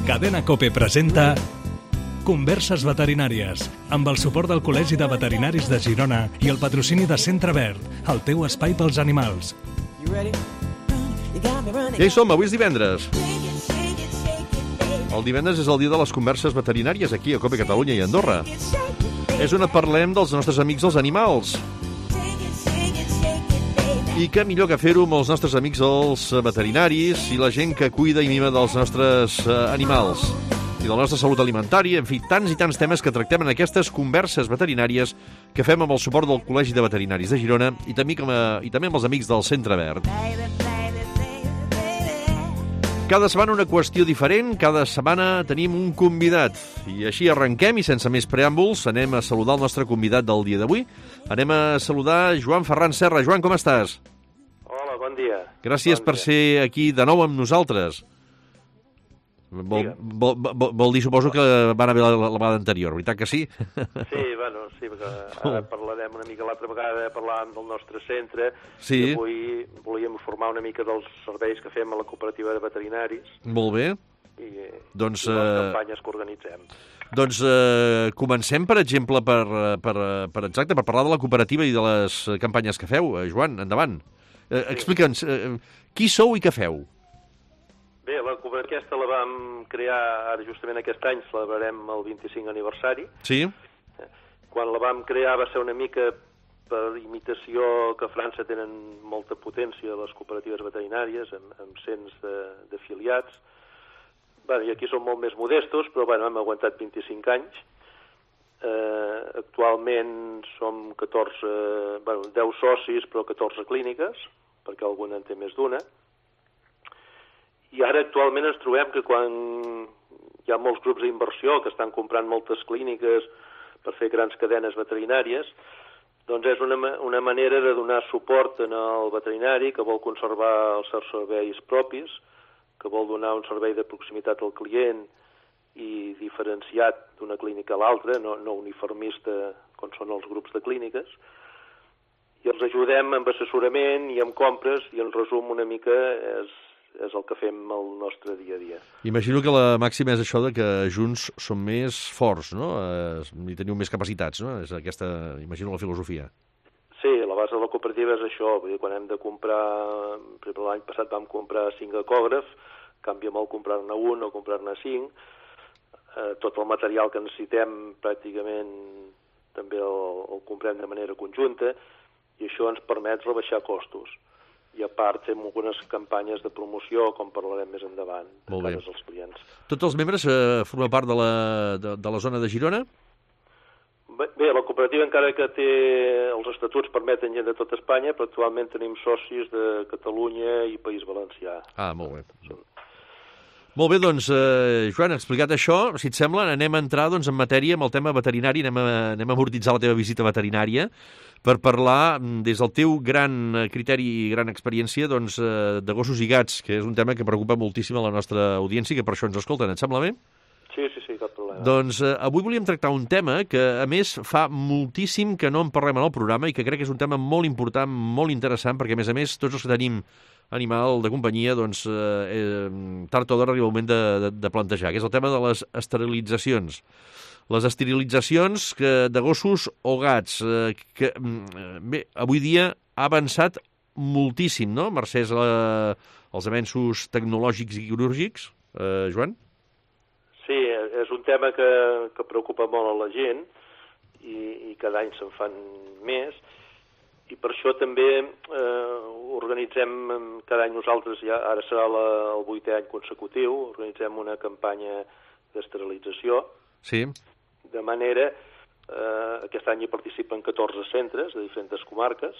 Cadena COPE presenta Converses veterinàries, amb el suport del Col·legi de Veterinaris de Girona i el patrocini de Centre Verd, el teu espai pels animals. Ja hi som, avui és divendres. El divendres és el dia de les converses veterinàries aquí a COPE Catalunya i Andorra. És on parlem dels nostres amics els animals. I què millor que fer-ho amb els nostres amics els veterinaris i la gent que cuida i mima dels nostres animals i de la nostra salut alimentària, en fi, tants i tants temes que tractem en aquestes converses veterinàries que fem amb el suport del Col·legi de Veterinaris de Girona i també amb els amics del Centre Verd. Cada setmana una qüestió diferent, cada setmana tenim un convidat. I així arrenquem i sense més preàmbuls anem a saludar el nostre convidat del dia d'avui. Anem a saludar Joan Ferran Serra. Joan, com estàs? Hola, bon dia. Gràcies per ser aquí de nou amb nosaltres. Vol dir, suposo, que van haver la vegada anterior, veritat que sí? Sí, bueno, sí, perquè ara parlarem una mica, l'altra vegada parlàvem del nostre centre, sí. I avui volíem informar una mica dels serveis que fem a la cooperativa de veterinaris. Molt bé. I doncs, les campanyes que organitzem. Doncs comencem, per exemple, per parlar de la cooperativa i de les campanyes que feu. Joan, endavant. Explica'ns, qui sou i què feu? Bé, la cooperativa aquesta la vam crear ara justament aquest any, celebrarem el 25 aniversari. Sí. Quan la vam crear va ser una mica per imitació que a França tenen molta potència les cooperatives veterinàries, amb cents d'afiliats. I aquí som molt més modestos, però hem aguantat 25 anys. Actualment som 10 socis, però 14 clíniques, perquè alguna en té més d'una. I ara actualment ens trobem que quan hi ha molts grups d'inversió que estan comprant moltes clíniques per fer grans cadenes veterinàries, doncs és una manera de donar suport al veterinari que vol conservar els seus serveis propis, que vol donar un servei de proximitat al client i diferenciat d'una clínica a l'altra, no uniformista com són els grups de clíniques, i els ajudem amb assessorament i amb compres, i en resum una mica és el que fem el nostre dia a dia. Imagino que la màxima és això de que junts som més forts, no? I teniu més capacitats, no? És aquesta, imagino, la filosofia. Sí, la base de la cooperativa és això. Vull dir, quan hem de comprar... Per exemple, l'any passat vam comprar 5 ecògrafs, canvia molt comprar-ne un o comprar-ne 5. Tot el material que necessitem pràcticament també el comprem de manera conjunta i això ens permet rebaixar costos. I a part fem algunes campanyes de promoció, com parlarem més endavant, de cares als clients. Tots els membres formen part de la zona de Girona? Bé, la cooperativa encara que té els estatuts permeten gent de tot Espanya, però actualment tenim socis de Catalunya i País Valencià. Ah, molt bé. Molt bé, doncs, Joan, explicat això, si et sembla, anem a entrar en matèria amb el tema veterinari, anem a amortitzar la teva visita veterinària per parlar, des del teu gran criteri i gran experiència, de gossos i gats, que és un tema que preocupa moltíssim a la nostra audiència i que per això ens escolten. Et sembla bé? Sí, cap problema. Doncs avui volíem tractar un tema que, a més, fa moltíssim que no en parlem en el programa i que crec que és un tema molt important, molt interessant, perquè, a més, tots els que tenim animal de companyia, tard o d'hora arriba el moment de plantejar, que és el tema de les esterilitzacions. Les esterilitzacions de gossos o gats, que, bé, avui dia ha avançat moltíssim, no?, mercès als avenços tecnològics i quirúrgics. Joan? Sí, és un tema que preocupa molt a la gent i cada any se'n fan més. I per això també organitzem cada any nosaltres, ara serà el 8è any consecutiu, organitzem una campanya d'esterilització. Sí. De manera, aquest any hi participen 14 centres de diferents comarques,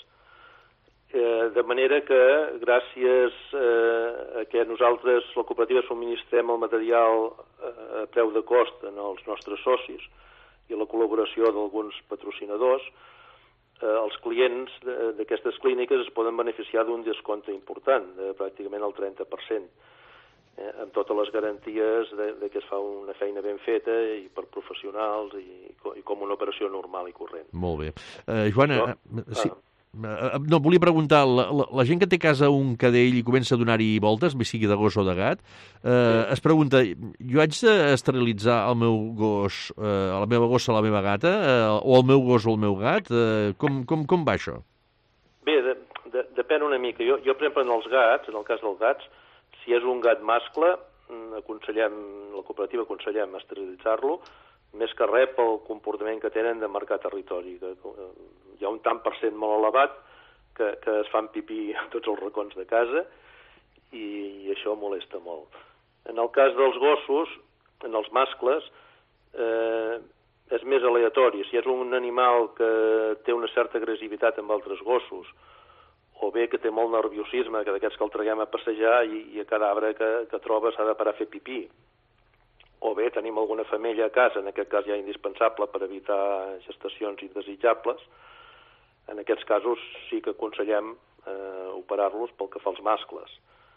de manera que gràcies a que nosaltres, la cooperativa, subministrem el material a preu de cost als nostres socis i a la col·laboració d'alguns patrocinadors, els clients d'aquestes clíniques es poden beneficiar d'un descompte important, de pràcticament el 30%, amb totes les garanties que es fa una feina ben feta i per professionals i com una operació normal i corrent. Molt bé. Joana, sí. No, volia preguntar, la gent que té a casa un cadell i comença a donar-hi voltes, bé sigui de gos o de gat, es pregunta, jo haig d'esterilitzar el meu gos, la meva gossa, la meva gata, o el meu gos o el meu gat? Com va això? Bé, depèn una mica. Jo, per exemple, en els gats, en el cas dels gats, si és un gat mascle, la cooperativa aconsellem esterilitzar-lo, més que res pel comportament que tenen de marcar territori. Hi ha un tant per cent molt elevat que es fan pipí a tots els racons de casa i això molesta molt. En el cas dels gossos, en els mascles, és més aleatori. Si és un animal que té una certa agressivitat amb altres gossos, o bé que té molt nerviosisme, que d'aquests que el traguem a passejar i a cada arbre que troba s'ha de parar a fer pipí, o bé tenim alguna femella a casa, en aquest cas ja indispensable per evitar gestacions indesitjables, en aquests casos sí que aconsellem operar-los pel que fa als mascles.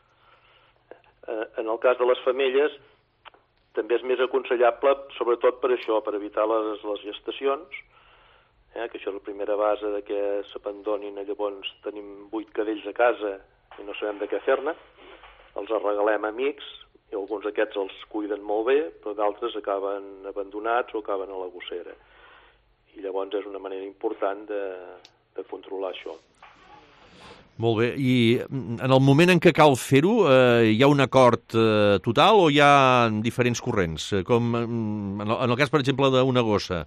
En el cas de les femelles també és més aconsellable, sobretot per això, per evitar les gestacions, que això és la primera base de que s'abandonin. Llavors tenim 8 cadells a casa i no sabem de què fer-ne, els regalem a amics, i alguns d'aquests els cuiden molt bé, però d'altres acaben abandonats o acaben a la gossera. I llavors és una manera important de controlar això. Molt bé. I en el moment en què cal fer-ho, hi ha un acord total o hi ha diferents corrents? Com en el cas, per exemple, d'una gossa.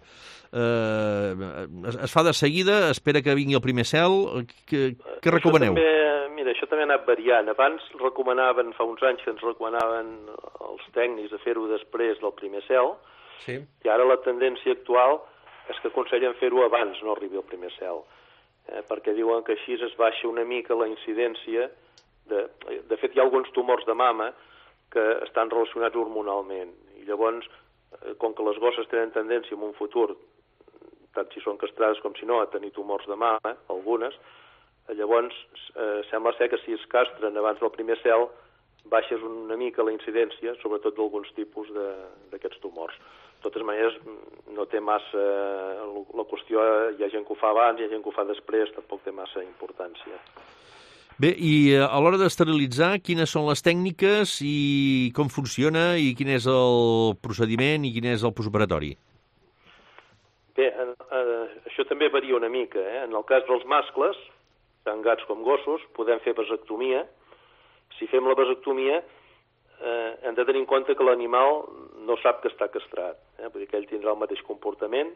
Es fa de seguida, espera que vingui el primer cel? Què recomaneu? Mira, això també ha anat variant. Abans recomanaven, fa uns anys que ens recomanaven els tècnics de fer-ho després del primer cel, sí. I ara la tendència actual és que aconsellen fer-ho abans no arribi al primer cel, perquè diuen que així es baixa una mica la incidència. De fet, hi ha alguns tumors de mama que estan relacionats hormonalment, i llavors, com que les gosses tenen tendència en un futur, tant si són castrades com si no, a tenir tumors de mama, algunes, llavors sembla ser que si es castren abans del primer cel baixes una mica la incidència, sobretot d'alguns tipus d'aquests tumors. De totes maneres, no té massa... La qüestió, hi ha gent que ho fa abans, hi ha gent que ho fa després, tampoc té massa importància. Bé, i a l'hora d'esterilitzar, quines són les tècniques i com funciona i quin és el procediment i quin és el postoperatori? Bé, això també varia una mica. En el cas dels mascles, tant gats com gossos, podem fer vasectomia. Si fem la vasectomia, hem de tenir en compte que l'animal no sap que està castrat. Vull dir que ell tindrà el mateix comportament,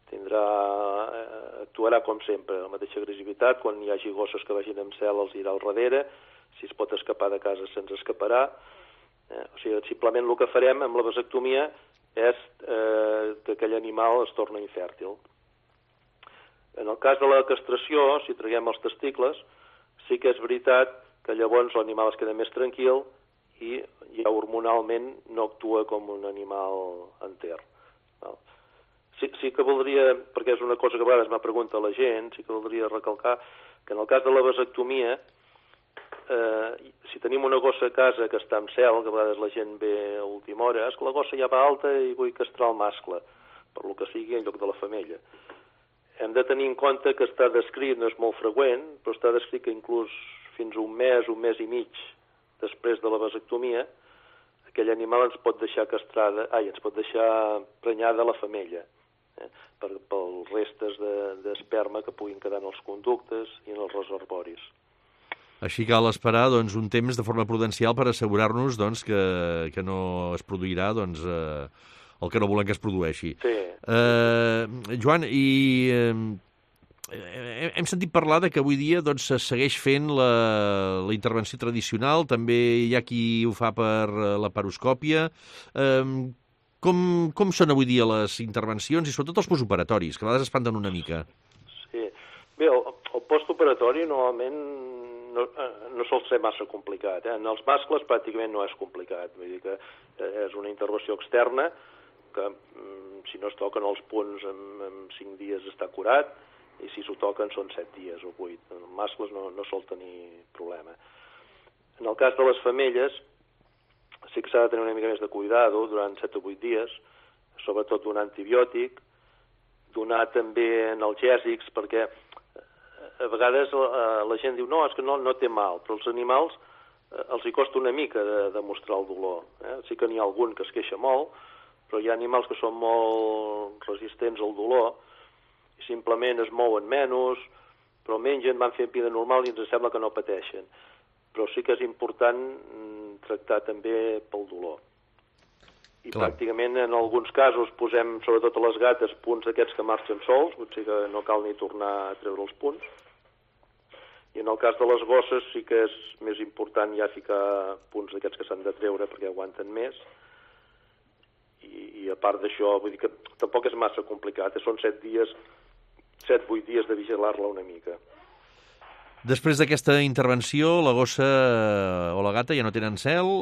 actuarà com sempre, la mateixa agressivitat. Quan hi hagi gosses que vagin amb cel els irà al darrere, si es pot escapar de casa se'ns escaparà. O sigui, simplement el que farem amb la vasectomia és que aquell animal es torni infèrtil. En el cas de la castració, si traguem els testicles, sí que és veritat que llavors l'animal es queda més tranquil i ja hormonalment no actua com un animal enter. Sí que voldria, perquè és una cosa que a vegades m'ha preguntat la gent, sí que voldria recalcar que en el cas de la vasectomia, si tenim una gossa a casa que està en cel, que a vegades la gent ve a última hora, és que la gossa ja va alta i vull castrar el mascle, per lo que sigui en lloc de la femella. Hem de tenir en compte que està descrit, no és molt freqüent, però està descrit que inclús fins un mes i mig després de la vasectomia, aquell animal ens pot deixar ens pot deixar prenyada la femella, pels restes d'esperma que puguin quedar en els conductes i en els reservoris. Així cal esperar un temps de forma prudencial per assegurar-nos que no es produirà el que no volem que es produeixi. Sí. Joan, hem sentit parlar que avui dia se segueix fent la intervenció tradicional, també hi ha qui ho fa per la paroscòpia. Com són avui dia les intervencions i sobretot els postoperatoris, que a vegades espanten una mica? Sí. Bé, el postoperatori normalment no sol ser massa complicat. En els mascles pràcticament no és complicat. Vull dir que és una intervenció externa que si no es toquen els punts en 5 dies està curat i si s'ho toquen són 7 dies o 8. En els mascles no sol tenir problema. En el cas de les femelles sí que s'ha de tenir una mica més de cuidado durant 7 o 8 dies, sobretot donar antibiòtic, donar també analgèsics, perquè a vegades la gent diu no, és que no té mal, però els animals els hi costa una mica de demostrar el dolor. Sí que n'hi ha algun que es queixa molt, però hi ha animals que són molt resistents al dolor i simplement es mouen menys, però mengen, van fent vida normal i ens sembla que no pateixen. Però sí que és important tractar també pel dolor. I pràcticament en alguns casos posem, sobretot a les gates, punts d'aquests que marxen sols, potser que no cal ni tornar a treure els punts. I en el cas de les gosses sí que és més important ja ficar punts d'aquests que s'han de treure perquè aguanten més. I a part d'això, vull dir que tampoc és massa complicat, són 7-8 dies de vigilar-la una mica. Després d'aquesta intervenció, la gossa o la gata ja no tenen cel.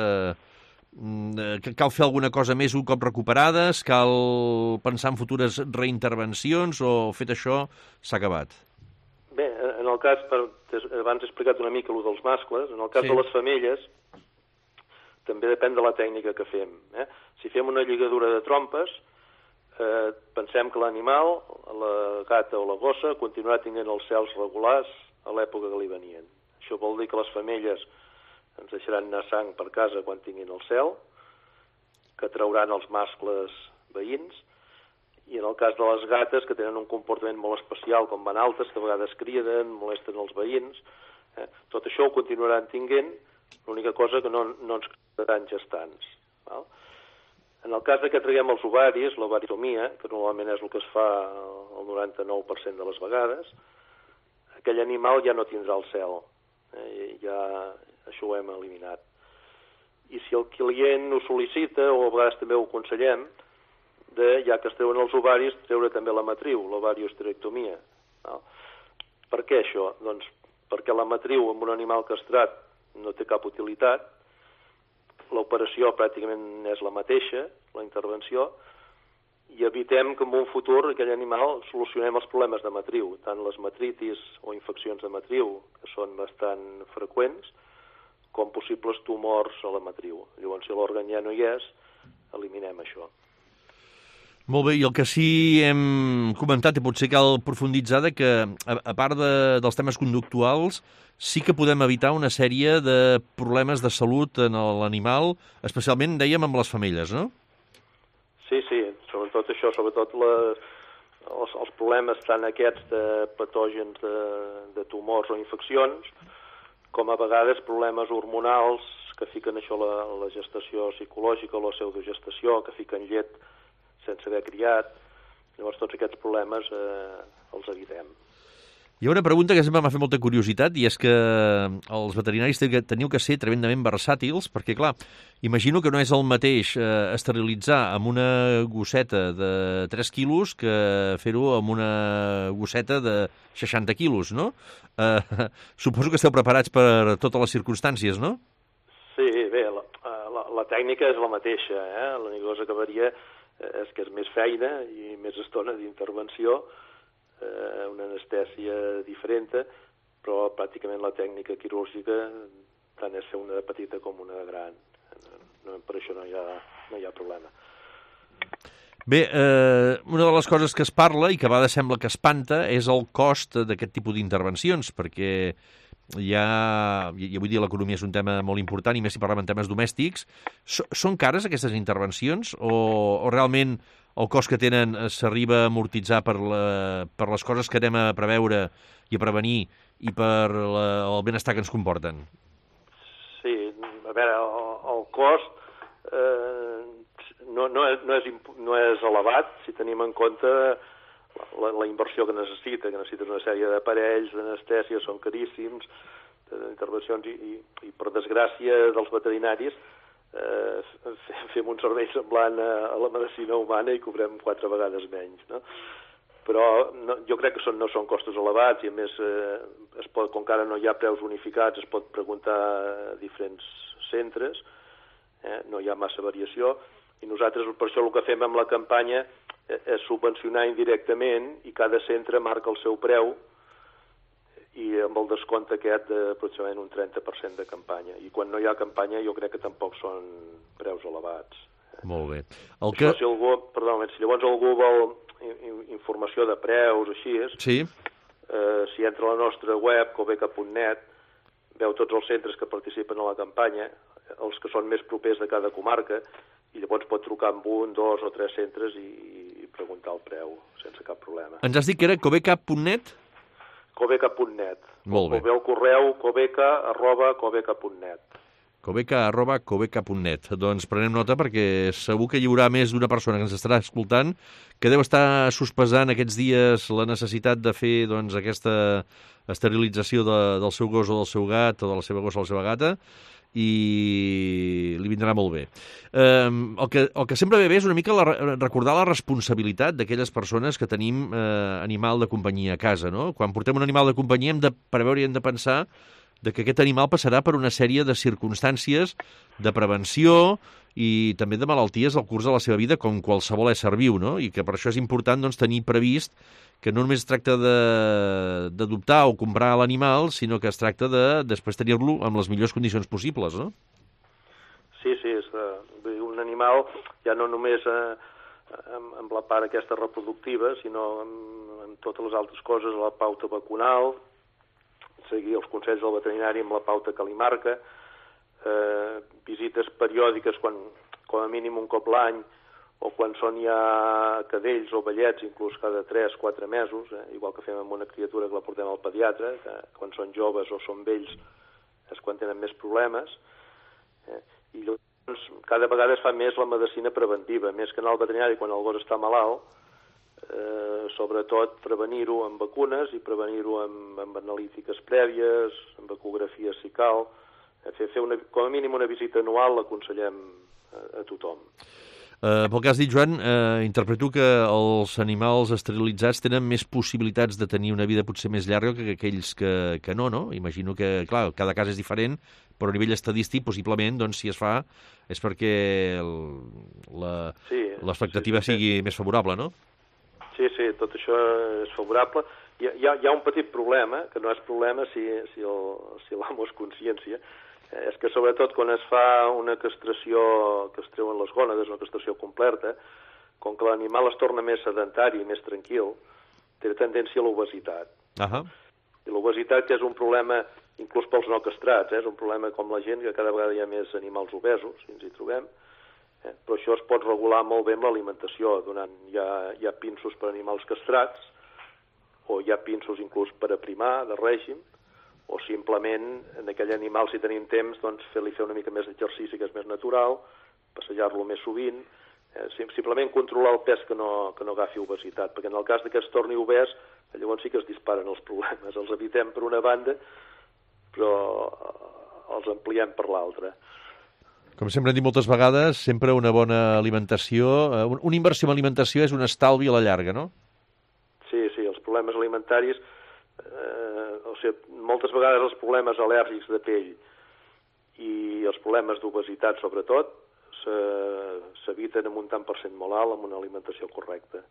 Cal fer alguna cosa més un cop recuperades? Cal pensar en futures reintervencions o, fet això, s'ha acabat? Bé, en el cas, abans he explicat una mica el dels mascles, en el cas de les femelles també depèn de la tècnica que fem. Si fem una lligadura de trompes, pensem que l'animal, la gata o la gossa, continuarà tenint els cels regulars a l'època que li venien. Això vol dir que les femelles ens deixaran anar sang per casa quan tinguin el cel, que trauran els mascles veïns, i en el cas de les gates, que tenen un comportament molt especial, com van altes, que a vegades criden, molesten els veïns, tot això ho continuaran tinguent, l'única cosa que no ens quedaran gestants. Val? En el cas que traguem els ovaris, l'ovaritomia, que normalment és el que es fa el 99% de les vegades, aquell animal ja no tindrà el cel. Ja això ho hem eliminat. I si el client ho sol·licita, o a vegades també ho aconsellem, ja que es treuen els ovaris, treure també la matriu, l'ovariosterectomia. Per què això? Doncs perquè la matriu amb un animal castrat no té cap utilitat, l'operació pràcticament és la mateixa, la intervenció, i evitem que en un futur aquell animal solucionem els problemes de matriu, tant les matritis o infeccions de matriu, que són bastant freqüents, com possibles tumors a la matriu. Llavors, si l'òrgan ja no hi és, eliminem això. Molt bé, i el que sí hem comentat, i potser cal profunditzar, que a part dels temes conductuals, sí que podem evitar una sèrie de problemes de salut en l'animal, especialment, dèiem, amb les femelles, no? Sí, sobretot això, sobretot els problemes tant aquests de patògens de tumors o infeccions, com a vegades problemes hormonals que fiquen això la gestació psicològica o la pseudogestació, que fiquen llet sense haver criat. Llavors tots aquests problemes els evitem. Hi ha una pregunta que sempre m'ha fet molta curiositat, i és que els veterinaris teniu que ser tremendament versàtils, perquè, clar, imagino que no és el mateix esterilitzar amb una gosseta de 3 quilos que fer-ho amb una gosseta de 60 quilos, no? Suposo que esteu preparats per totes les circumstàncies, no? Sí, bé, la tècnica és la mateixa, l'única cosa que varia és que és més feina i més estona d'intervenció, una anestèsia diferent, però pràcticament la tècnica quirúrgica tant és fer una de petita com una de gran. Per això no hi ha problema. Bé, una de les coses que es parla i que a vegades sembla que espanta és el cost d'aquest tipus d'intervencions, perquè vull dir, l'economia és un tema molt important, i més si parlem en temes domèstics. Són cares aquestes intervencions o realment el cost que tenen s'arriba a amortitzar per les coses que anem a preveure i a prevenir i per el benestar que ens comporten? Sí, a veure, el cost no és elevat si tenim en compte la inversió que necessites una sèrie d'aparells, d'anestèsia, són caríssims, d'intervencions, i per desgràcia dels veterinaris fem un servei semblant a la medicina humana i cobrem 4 vegades menys, no? Però jo crec que no són costos elevats, i a més, com que ara no hi ha preus unificats, es pot preguntar a diferents centres, no hi ha massa variació, i nosaltres per això el que fem amb la campanya és subvencionar indirectament, i cada centre marca el seu preu, i amb el descompte aquest d'aproximadament un 30% de campanya. I quan no hi ha campanya jo crec que tampoc són preus elevats. Molt bé. Si llavors algú vol informació de preus, així és, sí. Si entra a la nostra web, cobeca.net, veu tots els centres que participen a la campanya, els que són més propers de cada comarca, i llavors pot trucar amb 1, 2 o 3 centres i preguntar el preu, sense cap problema. Ens has dit que era cobeca.net? Cobeca.net. Molt bé. O bé el correu cobeca@cobeca.net. cobeca@cobeca.net. Doncs prenem nota perquè segur que hi haurà més d'una persona que ens estarà escoltant que deu estar sospesant aquests dies la necessitat de fer doncs, aquesta esterilització del seu gos o del seu gat o de la seva gossa o la seva gata i li vindrà molt bé. El que sempre ve bé és una mica recordar la responsabilitat d'aquelles persones que tenim animal de companyia a casa, no? Quan portem un animal de companyia hem de preveure i hem de pensar que aquest animal passarà per una sèrie de circumstàncies de prevenció i també de malalties al curs de la seva vida com qualsevol ésser viu, no? I que per això és important doncs, tenir previst que no només es tracta d'adoptar o comprar l'animal, sinó que es tracta de després tenir-lo en les millors condicions possibles, no? Sí, és un animal ja no només amb la part aquesta reproductiva, sinó amb totes les altres coses, la pauta vacunal, seguir els consells del veterinari amb la pauta que li marca, visites periòdiques com a mínim un cop l'any, o quan són ja cadells o vellets, inclús cada 3-4 mesos, igual que fem amb una criatura que la portem al pediatre, que quan són joves o són vells és quan tenen més problemes, i llavors cada vegada es fa més la medicina preventiva, més que anar al veterinari quan el gos està malalt, sobretot prevenir-ho amb vacunes i prevenir-ho amb analítiques prèvies, amb ecografies si cal. Fer com a mínim una visita anual l'aconsellem a tothom. Pel que has dit, Joan, interpreto que els animals esterilitzats tenen més possibilitats de tenir una vida potser més llarga que aquells que no? Imagino que, clar, cada cas és diferent, però a nivell estadístic, possiblement, doncs, si es fa, és perquè l'expectativa sigui més favorable, no? Sí, tot això és favorable. Hi ha un petit problema, que no és problema si l'amo és consciència, és que sobretot quan es fa una castració que es treuen les gònades, una castració completa, com que l'animal es torna més sedentari i més tranquil, té tendència a l'obesitat. I l'obesitat, que és un problema inclús pels no castrats, és un problema com la gent, que cada vegada hi ha més animals obesos, si ens hi trobem, però això es pot regular molt bé amb l'alimentació, hi ha pinsos per animals castrats, o hi ha pinsos inclús per aprimar, de règim, o simplement en aquell animal, si tenim temps, doncs fer-li fer una mica més d'exercici que és més natural, passejar-lo més sovint, simplement controlar el pes que no agafi obesitat, perquè en el cas que es torni obès, llavors sí que es disparen els problemes, els evitem per una banda, però els ampliem per l'altra. Com sempre hem dit moltes vegades, sempre una bona alimentació, una inversió en alimentació és un estalvi a la llarga, no? Sí, els problemes alimentaris, moltes vegades els problemes al·lèrgics de pell i els problemes d'obesitat, sobretot, s'eviten amb un tant per cent molt alt amb una alimentació correcta.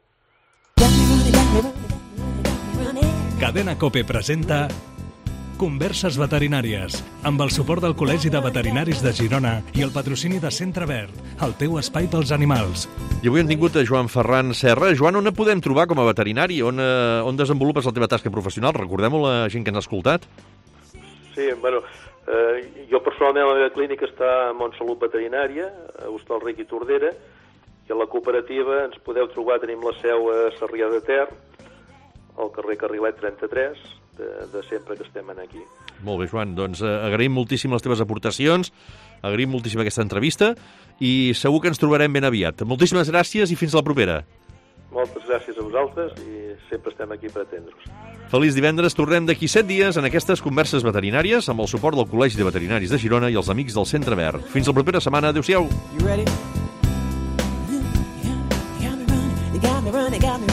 Cadena COPE presenta Converses veterinàries, amb el suport del Col·legi de Veterinaris de Girona i el patrocini de Centre Verd, el teu espai pels animals. I avui hem tingut a Joan Ferran Serra. Joan, on et podem trobar com a veterinari? On desenvolupes la teva tasca professional? Recordem-ho la gent que ens ha escoltat. Sí, jo personalment la meva clínica està a Montsalut Veterinària, a Hostalric i Tordera, i a la cooperativa ens podeu trobar, tenim la seu a Sarrià de Ter, al carrer Carrilet 33, de sempre que estem aquí. Molt bé, Joan, doncs agraïm moltíssim les teves aportacions, agraïm moltíssim aquesta entrevista i segur que ens trobarem ben aviat. Moltíssimes gràcies i fins la propera. Moltes gràcies a vosaltres i sempre estem aquí per atendre-vos. Feliç divendres, tornem d'aquí 7 dies en aquestes converses veterinàries amb el suport del Col·legi de Veterinaris de Girona i els amics del Centre Verd. Fins la propera setmana, adéu-siau.